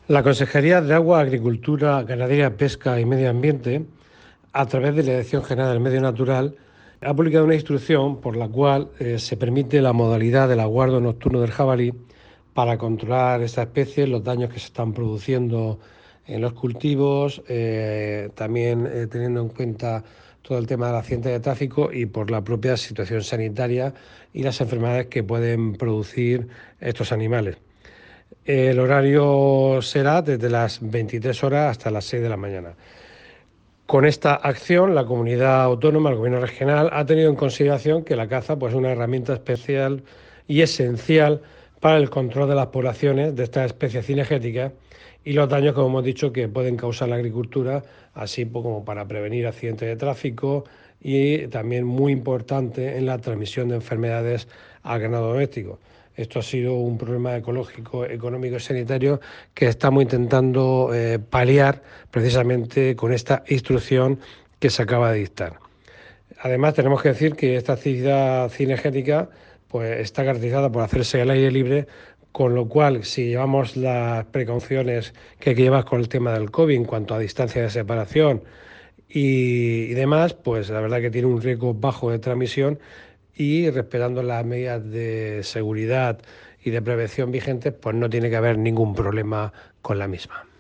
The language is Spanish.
La Consejería de Agua, Agricultura, Ganadería, Pesca y Medio Ambiente, a través de la Dirección General del Medio Natural, ha publicado una instrucción por la cual se permite la modalidad del aguardo nocturno del jabalí para controlar esta especie, los daños que se están produciendo en los cultivos, también teniendo en cuenta todo el tema del accidente de tráfico y por la propia situación sanitaria y las enfermedades que pueden producir estos animales. El horario será desde las 23 horas hasta las 6 de la mañana. Con esta acción, la comunidad autónoma, el gobierno regional, ha tenido en consideración que la caza pues, es una herramienta especial y esencial para el control de las poblaciones de estas especies cinegéticas y los daños, como hemos dicho, que pueden causar la agricultura, así como para prevenir accidentes de tráfico y también muy importante en la transmisión de enfermedades al ganado doméstico. Esto ha sido un problema ecológico, económico y sanitario que estamos intentando paliar precisamente con esta instrucción que se acaba de dictar. Además, tenemos que decir que esta actividad cinegética pues, está caracterizada por hacerse al aire libre, con lo cual, si llevamos las precauciones que hay que llevar con el tema del COVID en cuanto a distancia de separación y demás, pues la verdad que tiene un riesgo bajo de transmisión y respetando las medidas de seguridad y de prevención vigentes, pues no tiene que haber ningún problema con la misma.